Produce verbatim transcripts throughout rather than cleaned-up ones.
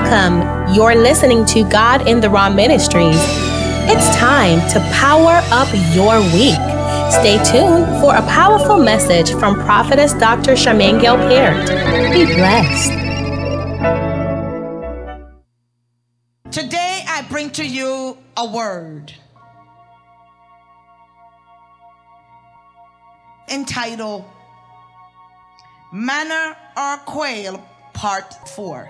Welcome. You're listening to God in the Raw Ministries. It's time to power up your week. Stay tuned for a powerful message from Prophetess Doctor Charmaine Gail Parent. Be blessed. Today I bring to you a word entitled Manna or Quail Part four.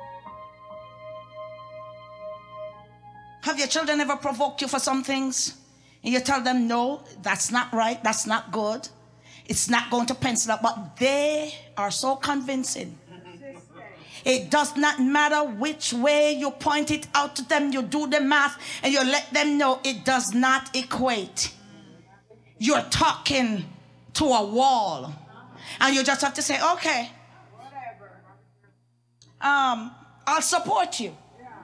Have your children ever provoked you for some things? And you tell them, no, that's not right, that's not good. It's not going to pencil up. But they are so convincing. It does not matter which way you point it out to them. You do the math and you let them know it does not equate. You're talking to a wall. And you just have to say, okay, um, I'll support you.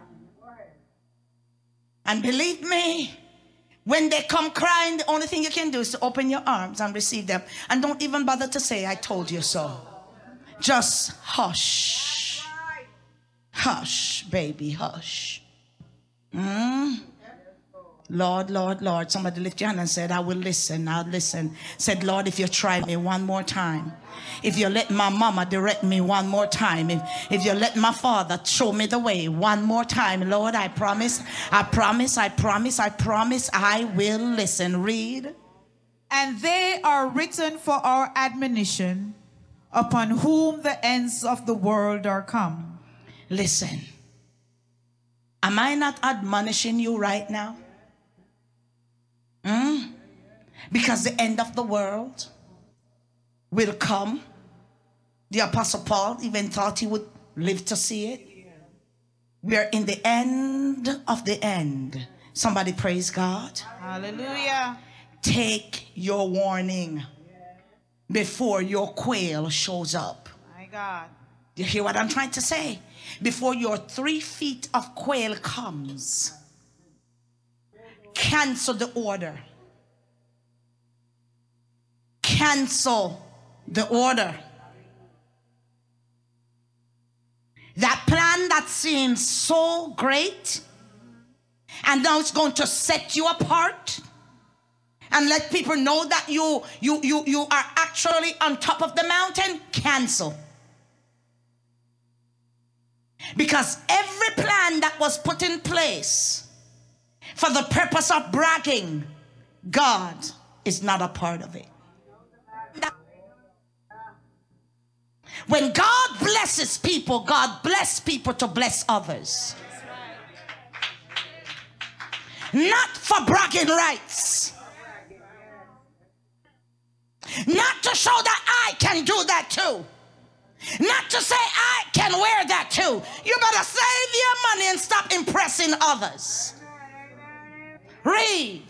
And believe me, when they come crying, the only thing you can do is to open your arms and receive them. And don't even bother to say, I told you so. Just hush. Hush, baby, hush. Mm. Lord, Lord, Lord. Somebody lift your hand and said, I will listen, I'll listen. Said, Lord, if you try me one more time. If you let my mama direct me one more time. If, if you let my father show me the way one more time. Lord, I promise, I promise, I promise, I promise, I will listen. Read. And they are written for our admonition, upon whom the ends of the world are come. Listen. Am I not admonishing you right now? Mm? Because the end of the world will come. The Apostle Paul even thought he would live to see it. We are in the end of the end. Somebody praise God. Hallelujah. Take your warning before your quail shows up. My God. You hear what I'm trying to say? Before your three feet of quail comes, cancel the order. Cancel the order. That plan that seems so great, and now it's going to set you apart and let people know that you you you you are actually on top of the mountain. Cancel. Because every plan that was put in place for the purpose of bragging, God is not a part of it. When God blesses people, God bless people to bless others. Not for bragging rights. Not to show that I can do that too. Not to say I can wear that too. You better save your money and stop impressing others. Read.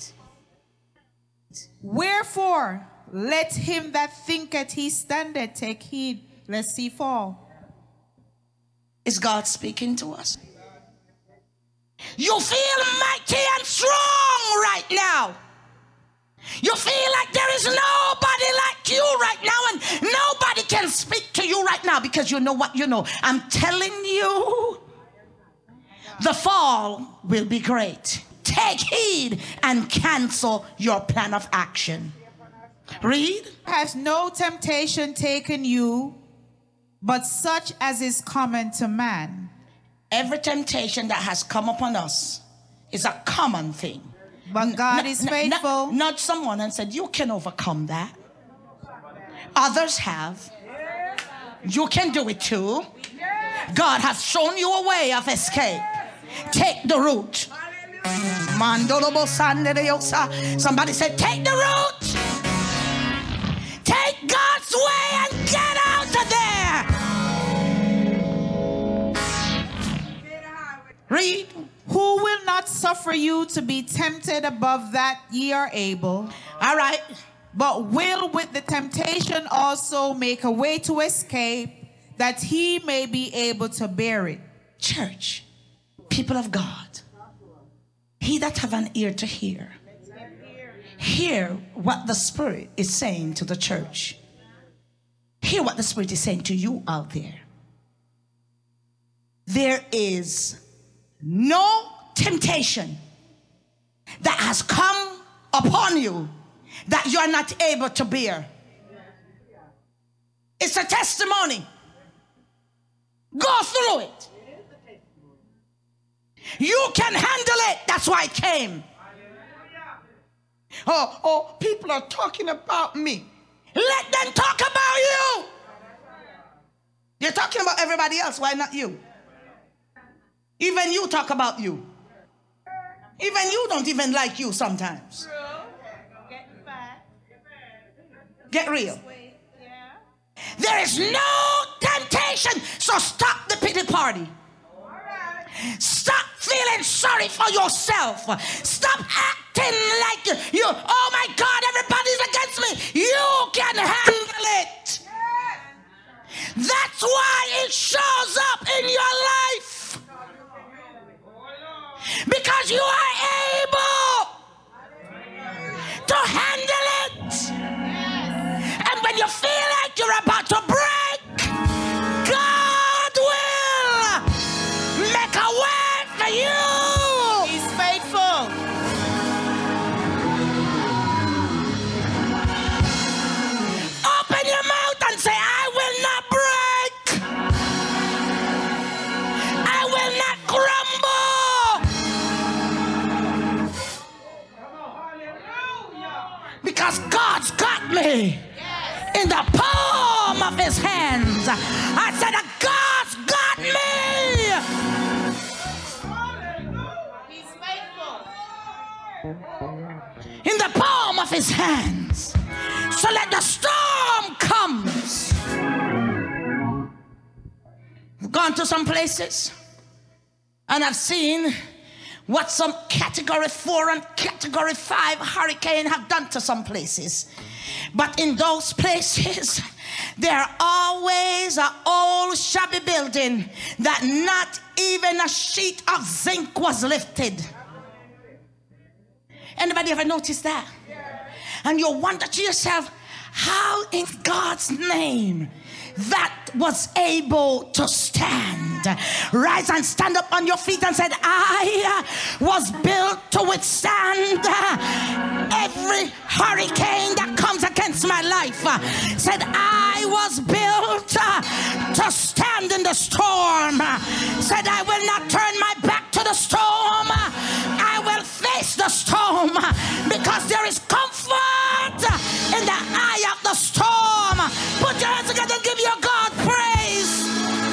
Wherefore, let him that thinketh he standeth take heed lest he fall. Is God speaking to us? You feel mighty and strong right now. You feel like there is nobody like you right now, and nobody can speak to you right now, because you know what you know. I'm telling you, the fall will be great. Take heed and cancel your plan of action. Read. Has no temptation taken you, but such as is common to man. Every temptation that has come upon us is a common thing. But God n- is n- faithful. N- nudge someone and said, you can overcome that. Others have. You can do it too. God has shown you a way of escape. Take the route. Somebody said, take the route. Take God's way and get out of there. Read. Who will not suffer you to be tempted above that ye are able. All right. But will with the temptation also make a way to escape, that he may be able to bear it. Church, people of God, he that have an ear to hear, hear what the Spirit is saying to the church. Hear what the Spirit is saying to you out there. there is no temptation that has come upon you that you are not able to bear. It's a testimony. Go through it. You can handle it. That's why it came. Oh, oh, people are talking about me. Let them talk about you. You're talking about everybody else. Why not you? Even you talk about you. Even you don't even like you sometimes. Get real. There is no temptation. So stop the pity party. Stop feeling sorry for yourself. Stop acting like you, you, oh my God, everybody's against me. You can handle it. That's why it shows up in your life. Because you are able to handle it. And when you feel like you're about to break, God will make a way for you. He's faithful. Open your mouth and say, I will not break. I will not crumble. Because God's got me in the palm of his hands. I said, God's got me. He's faithful. In the palm of his hands. So let the storm comes. I've gone to some places and I've seen what some category four and category five hurricane have done to some places. But in those places, there are always an old shabby building that not even a sheet of zinc was lifted. Anybody ever notice that? And you wonder to yourself, how in God's name that was able to stand? Rise and stand up on your feet and said, I was built to withstand every hurricane that comes against my life. Said, I was built to stand in the storm. Said, I will not turn my back to the storm. I will face the storm because there is comfort in the eye of the storm. Put your hands together and give your God praise.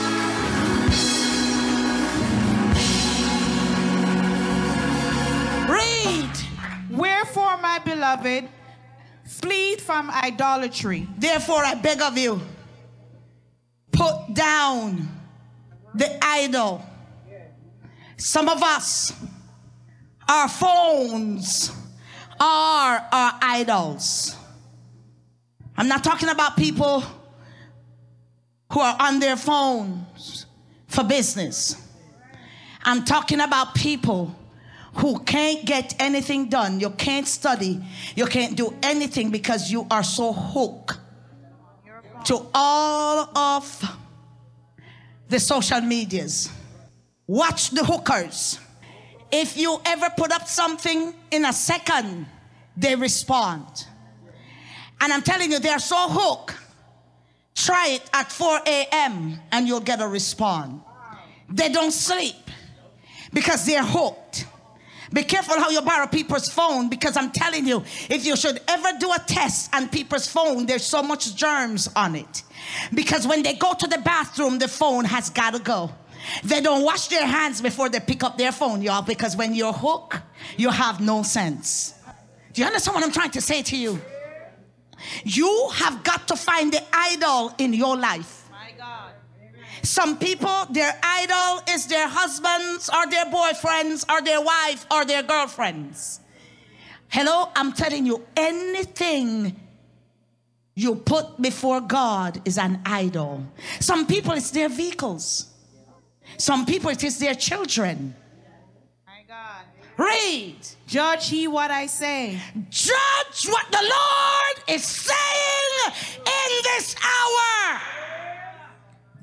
Read. Wherefore, my beloved, flee from idolatry. Therefore, I beg of you, put down the idol. Some of us, our phones are our idols. I'm not talking about people who are on their phones for business. I'm talking about people who can't get anything done. You can't study. You can't do anything because you are so hooked to all of the social medias. Watch the hookers. If you ever put up something in a second, they respond. And I'm telling you, they're so hooked. Try it at four a.m. and you'll get a response. They don't sleep because they're hooked. Be careful how you borrow people's phone, because I'm telling you, if you should ever do a test on people's phone, there's so much germs on it. Because when they go to the bathroom, the phone has got to go. They don't wash their hands before they pick up their phone, y'all, because when you're hooked, you have no sense. Do you understand what I'm trying to say to you? You have got to find the idol in your life. My God. Some people, their idol is their husbands or their boyfriends or their wife or their girlfriends. Hello, I'm telling you, anything you put before God is an idol. Some people, it's their vehicles. Some people, it is their children. My God. Read. Judge ye what I say. Judge what the Lord is saying in this hour.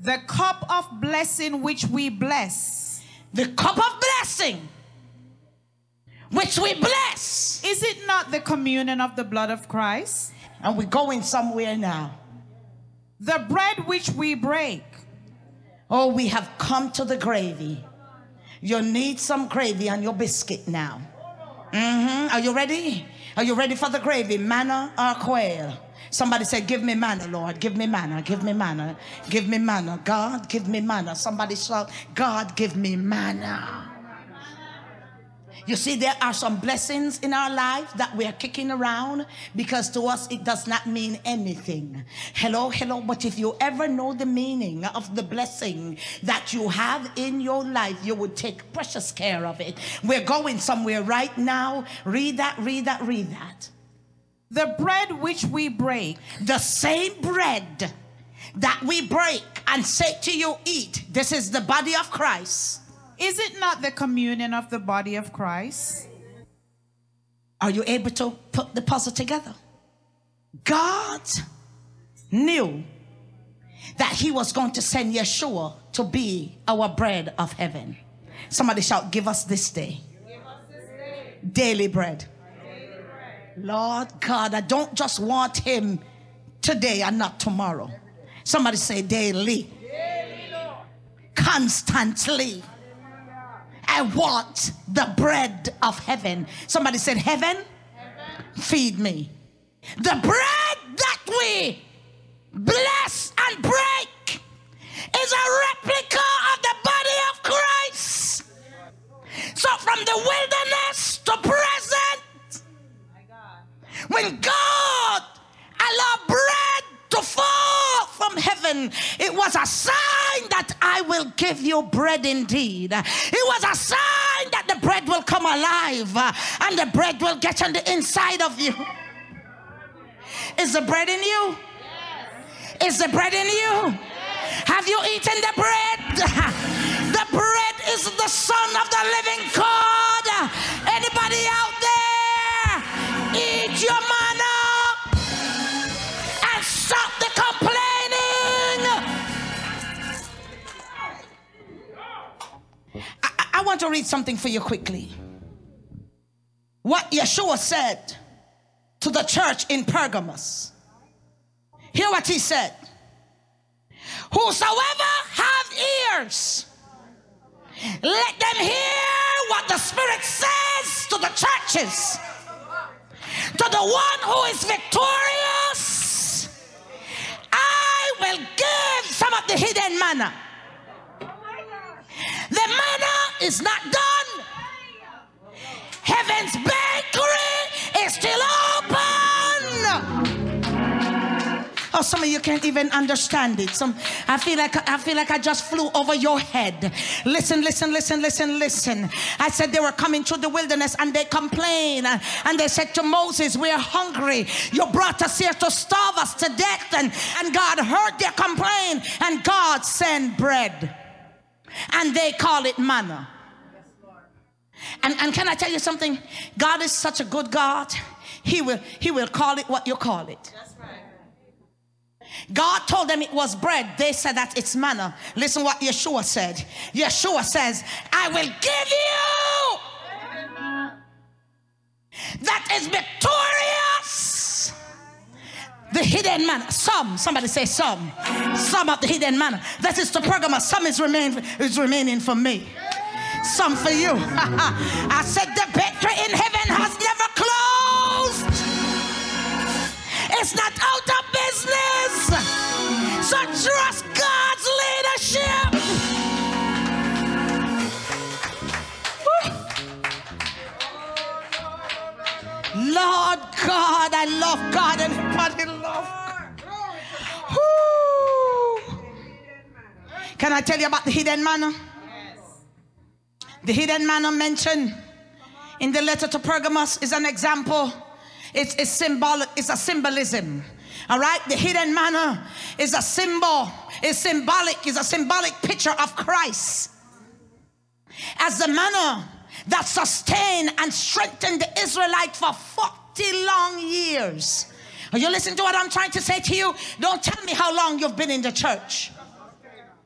The cup of blessing which we bless. The cup of blessing which we bless. Is it not the communion of the blood of Christ? And we're going somewhere now. The bread which we break. Oh, we have come to the gravy. You need some gravy on your biscuit now. Mm-hmm. Are you ready? Are you ready for the gravy? Manna or quail? Somebody say, give me manna, Lord. Give me manna. Give me manna. Give me manna. God, give me manna. Somebody shout, God, give me manna. You see, there are some blessings in our life that we are kicking around because to us it does not mean anything. Hello, hello. But if you ever know the meaning of the blessing that you have in your life, you would take precious care of it. We're going somewhere right now. Read that, read that, read that. The bread which we break. The same bread that we break and say to you, eat. This is the body of Christ. Is it not the communion of the body of Christ? Are you able to put the puzzle together? God knew that he was going to send Yeshua to be our bread of heaven. Somebody shout, give us this day. Give us this day. Daily bread. Daily bread. Lord God, I don't just want him today and not tomorrow. Somebody say daily. Daily, Lord. Constantly. I want the bread of heaven. Somebody said, heaven, heaven, feed me. The bread that we bless and break is a replica of the body of Christ. So from the wilderness to present, when God allowed bread to fall from heaven, it was a sign that I will give you bread indeed. It was a sign that the bread will come alive uh, and the bread will get on the inside of you. Is the bread in you? Yes. Is the bread in you? Yes. Have you eaten the bread? The bread is the Son of the living God. Anybody out there? Eat your manna. Stop the complaining. I, I want to read something for you quickly. What Yeshua said to the church in Pergamos. Hear what he said. Whosoever have ears, let them hear what the Spirit says to the churches. To the one who is victorious, I will give some of the hidden manna. The manna is not done. Heaven's bakery is still open. Oh, some of you can't even understand it. Some, I feel like I feel like I just flew over your head. Listen, listen, listen, listen, listen. I said they were coming through the wilderness and they complained and, and they said to Moses, "We are hungry. You brought us here to starve us to death." And, and God heard their complaint and God sent bread. And they call it manna. And, and can I tell you something? God is such a good God. He will, he will call it what you call it. God told them it was bread. They said that it's manna. Listen what Yeshua said. Yeshua says, I will give you that is victorious the hidden manna. Some, somebody say some. Some of the hidden manna. That is to Pergamos. Some is, remain, is remaining for me. Some for you. I said the bakery in heaven has never closed. It's not out of business. So trust God's leadership. Woo. Lord God, I love God. Everybody love God. Woo. Can I tell you about the hidden manna? The hidden manna mentioned in the letter to Pergamos is an example. It's, it's symbolic. It's a symbolism. All right. The hidden manna is a symbol. It's symbolic. It's a symbolic picture of Christ as the manna that sustained and strengthened the Israelites for forty long years. Are you listening to what I'm trying to say to you? Don't tell me how long you've been in the church.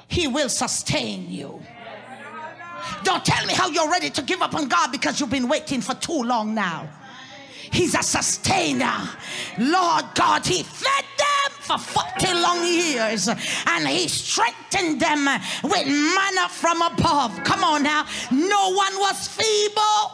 He will sustain you. Don't tell me how you're ready to give up on God because you've been waiting for too long now. He's a sustainer. Lord God, he fed them for forty long years and he strengthened them with manna from above. Come on now. No one was feeble.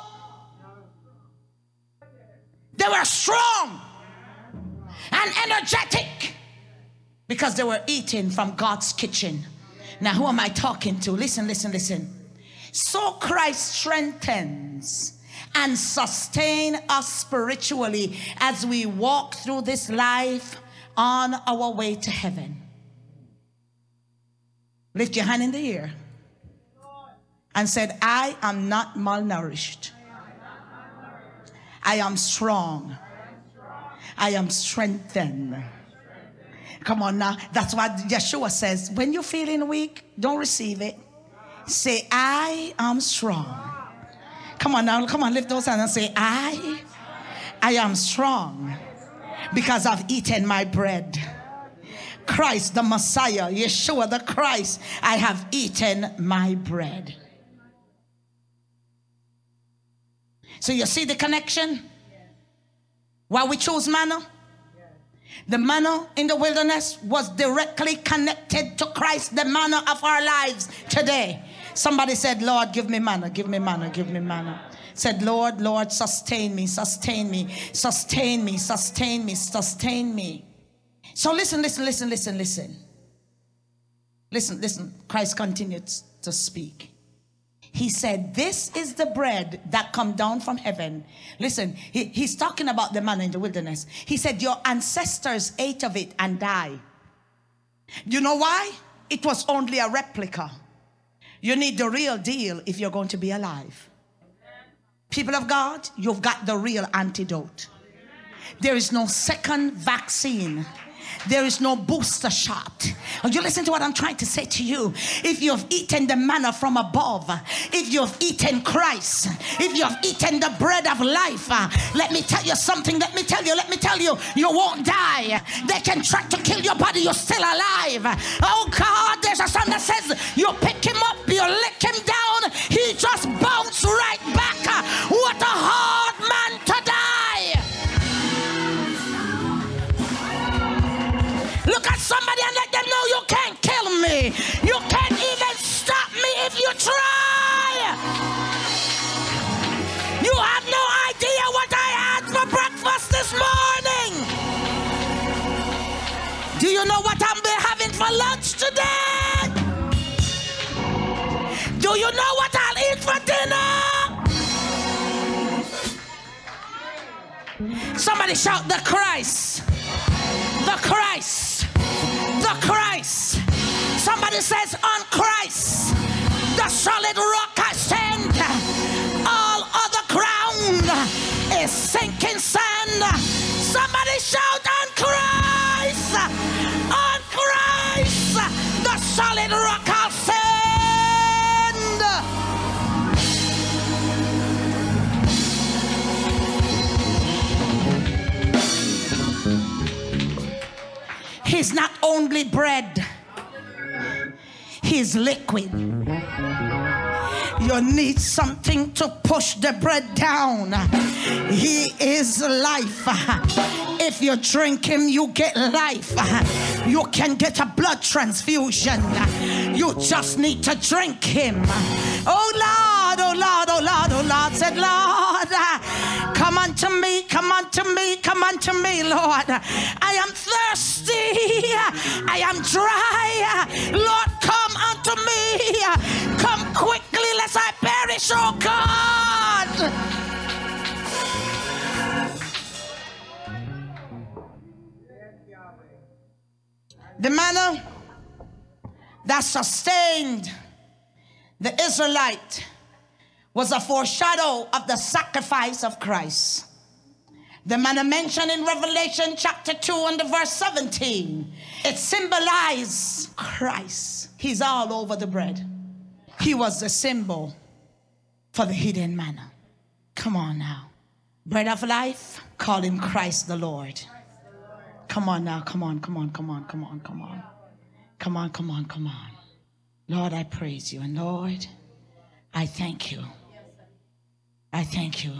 They were strong and energetic because they were eating from God's kitchen. Now, who am I talking to? Listen, listen, listen. So Christ strengthens and sustains us spiritually as we walk through this life on our way to heaven. Lift your hand in the air and said, I am not malnourished. I am strong. I am strengthened. Come on now. That's what Yeshua says. When you're feeling weak, don't receive it. Say, I am strong. Come on now. Come on, lift those hands and say, I, I am strong because I've eaten my bread. Christ, the Messiah, Yeshua, the Christ, I have eaten my bread. So you see the connection? Why we choose manna? The manna in the wilderness was directly connected to Christ, the manna of our lives today. Somebody said, Lord, give me manna, give me manna, give me manna. Said, Lord, Lord, sustain me, sustain me, sustain me, sustain me, sustain me. So listen, listen, listen, listen, listen. Listen, listen. Christ continued to speak. He said, this is the bread that come down from heaven. Listen, he, he's talking about the manna in the wilderness. He said, your ancestors ate of it and died. You know why? It was only a replica. You need the real deal if you're going to be alive. People of God, you've got the real antidote. There is no second vaccine. There is no booster shot. You listen to what I'm trying to say to you. If you've eaten the manna from above, if you've eaten Christ, if you've eaten the bread of life, uh, let me tell you something. Let me tell you, let me tell you, you won't die. They can try to kill your body, you're still alive. Oh God, there's a song that says, you pick him up, you lick him down, he just bounced right back. What a hard man to die. Look at somebody and let them know you can't kill me. You can't even stop me if you try. You have no idea what I had for breakfast this morning. Do you know what I'm having for lunch today? Do you know what I'll eat for dinner? Somebody shout the Christ. The Christ. The Christ. Somebody says on Christ, the solid rock I stand. All other ground is sinking sand. Somebody shout on Christ. On Christ, the solid rock I'll stand. He's not only bread, he's liquid. You need something to push the bread down. He is life. If you drink him, you get life. You can get a blood transfusion. You just need to drink him. Oh Lord, oh Lord, oh Lord, oh Lord, said Lord, come unto me, come unto me, come unto me, Lord. I am thirsty, I am dry. Lord, come unto me. Come quickly, lest I perish, oh God. The manna that sustained the Israelite was a foreshadow of the sacrifice of Christ. The manna mentioned in Revelation chapter two and the verse seventeen, it symbolized Christ. He's all over the bread. He was the symbol for the hidden manna. Come on now. Bread of life, call him Christ the Lord. Come on now, come on, come on, come on, come on, come on. Come on, come on, come on. Lord, I praise you. And Lord, I thank you. I thank you.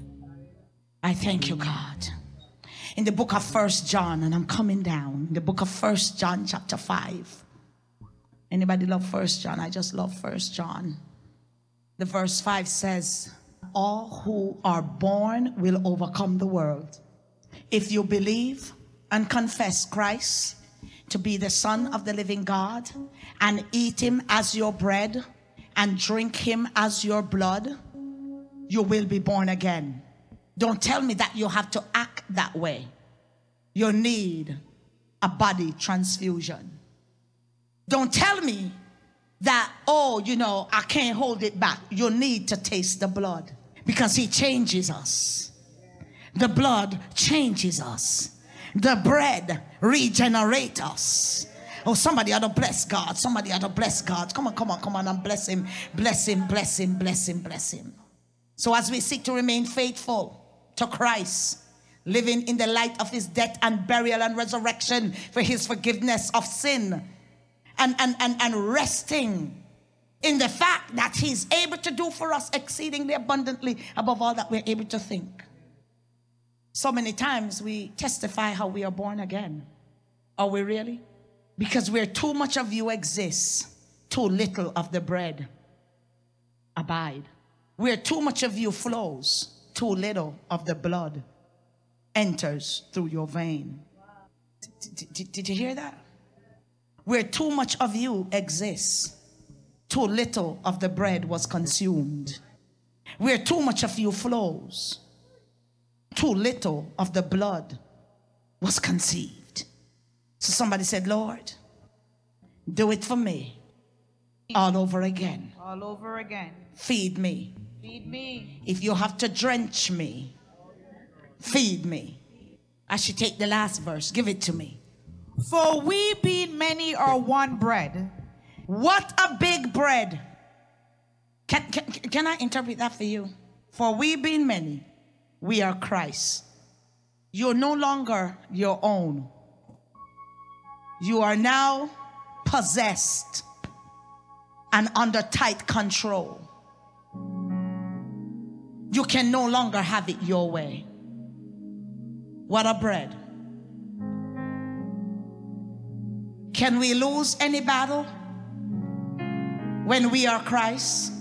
I thank you, God. In the book of First John, and I'm coming down, in the book of First John chapter five. Anybody love First John? I just love First John. The verse five says, all who are born will overcome the world. If you believe and confess Christ to be the Son of the living God, and eat him as your bread and drink him as your blood, you will be born again. Don't tell me that you have to act that way. You need a body transfusion. Don't tell me that, oh, you know, I can't hold it back. You need to taste the blood, because he changes us. The blood changes us. The bread regenerates us. Oh, somebody ought to bless God. Somebody ought to bless God. Come on, come on, come on and bless him. Bless him, bless him, bless him, bless him. So as we seek to remain faithful to Christ, living in the light of his death and burial and resurrection for his forgiveness of sin, and, and, and, and resting in the fact that he's able to do for us exceedingly abundantly above all that we're able to think. So many times we testify how we are born again. Are we really? Because where too much of you exists, too little of the bread abide. Where too much of you flows, too little of the blood enters through your vein. Did, did, did you hear that? Where too much of you exists, too little of the bread was consumed. Where too much of you flows, too little of the blood was conceived. So somebody said, Lord, do it for me all over again. All over again. Feed me. Feed me. If you have to drench me, feed me. I should take the last verse. Give it to me. For we being many are one bread. What a big bread. Can, can, can I interpret that for you? For we being many, we are Christ. You're no longer your own. You are now possessed and under tight control. You can no longer have it your way. What a bread. Can we lose any battle when we are Christ?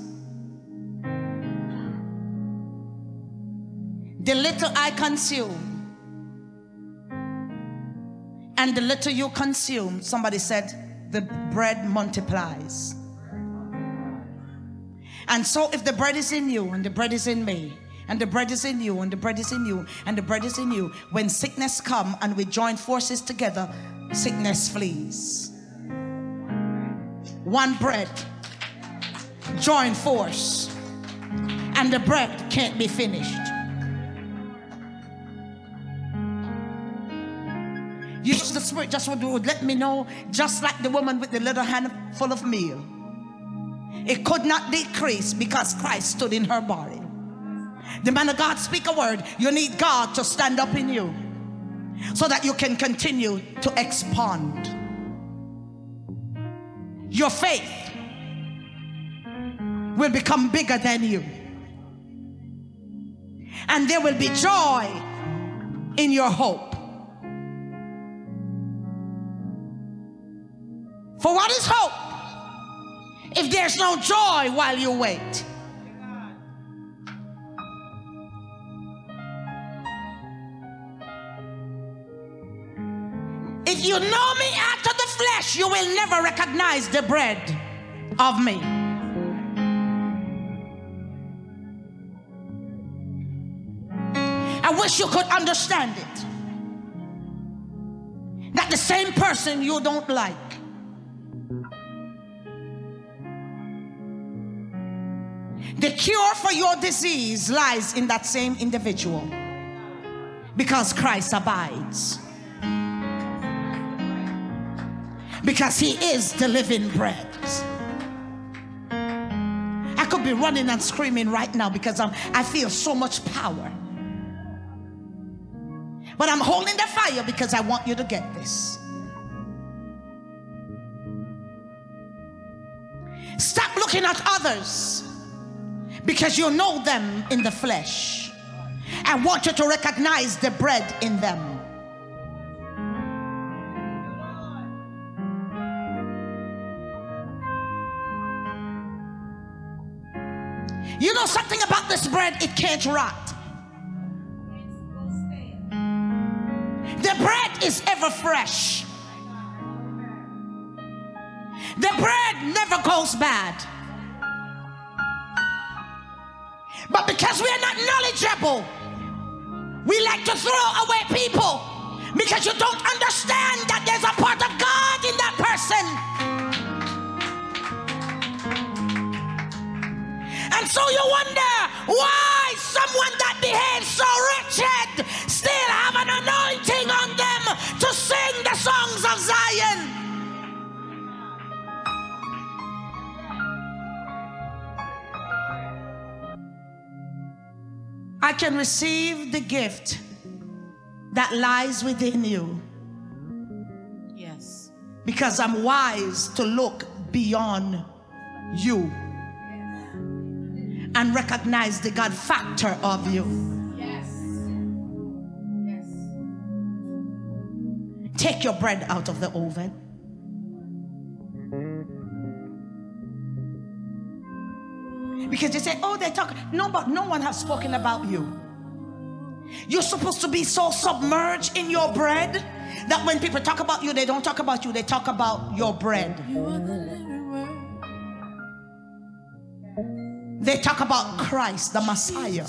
The little I consume and the little you consume, somebody said, the bread multiplies. And so if the bread is in you and the bread is in me, and the bread is in you and the bread is in you and the bread is in you, when sickness come and we join forces together, sickness flees. One bread, join force, and the bread can't be finished. You, the Spirit just would let me know, just like the woman with the little handful of meal, it could not decrease because Christ stood in her body. The man of God speak a word. You need God to stand up in you so that you can continue to expand. Your faith will become bigger than you, and there will be joy in your hope. For what is hope if there's no joy while you wait? If you know me after the flesh, you will never recognize the bread of me. I wish you could understand it. That the same person you don't like, the cure for your disease lies in that same individual, because Christ abides. Because he is the living bread. I could be running and screaming right now because I'm, I feel so much power. But I'm holding the fire because I want you to get this. looking at others because you know them in the flesh. I want you to recognize the bread in them. You know something about this bread, it can't rot. The bread is ever fresh. The bread never goes bad. But because we are not knowledgeable, we like to throw away people because you don't understand that there's a part of God in that person. And so you wonder why someone that behaves so wretched still have an anointing on them to sing the songs of Zion. I can receive the gift that lies within you. Yes. Because I'm wise to look beyond you and recognize the God factor of you. Yes. Yes. Take your bread out of the oven. Because you say, oh, they talk. No, but no one has spoken about you. You're supposed to be so submerged in your bread that when people talk about you, they don't talk about you, they talk about your bread. They talk about Christ, the Messiah.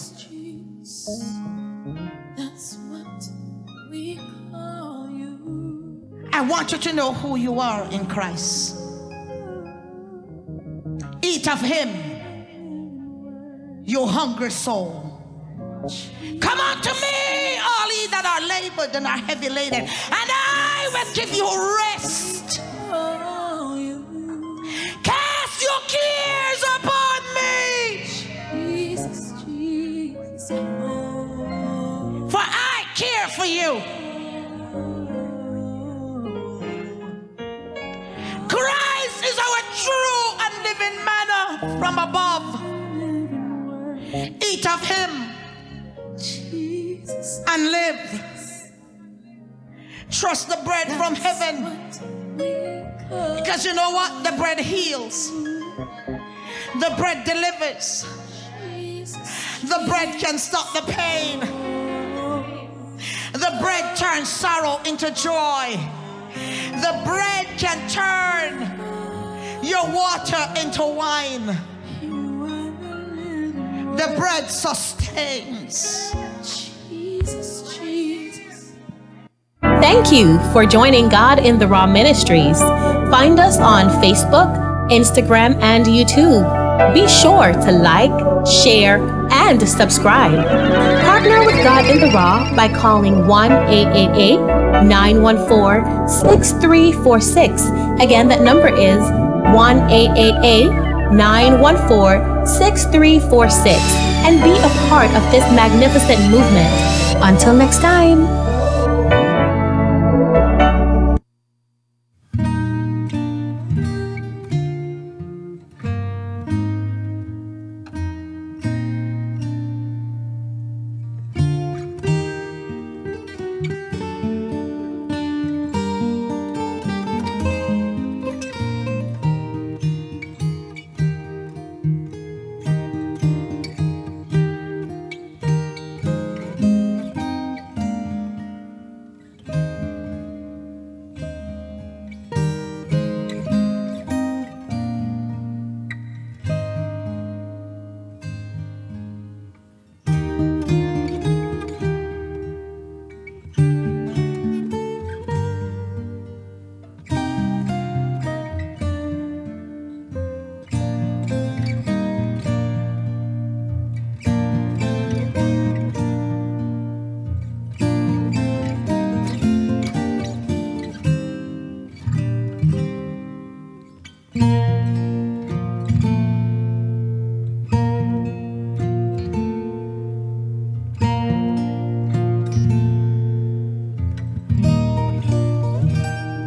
That's what we call you. I want you to know who you are in Christ. Eat of him, your hungry soul. Come unto me, all ye that are labored and are heavy laden, and I will give you rest. Cast your cares upon me, Jesus, Jesus. for I care for you. Christ is our true and living manna from above. Eat of him and live. Trust the bread from heaven, because you know what? The bread heals. The bread delivers. The bread can stop the pain. The bread turns sorrow into joy. The bread can turn your water into wine. The bread sustains. Jesus, Jesus. Thank you for joining God in the Raw Ministries. Find us on Facebook, Instagram, and YouTube. Be sure to like, share, and subscribe. Partner with God in the Raw by calling one eight eight eight, nine one four, six three four six. Again, that number is one eight eight eight, nine one four, six three four six, and be a part of this magnificent movement. Until next time.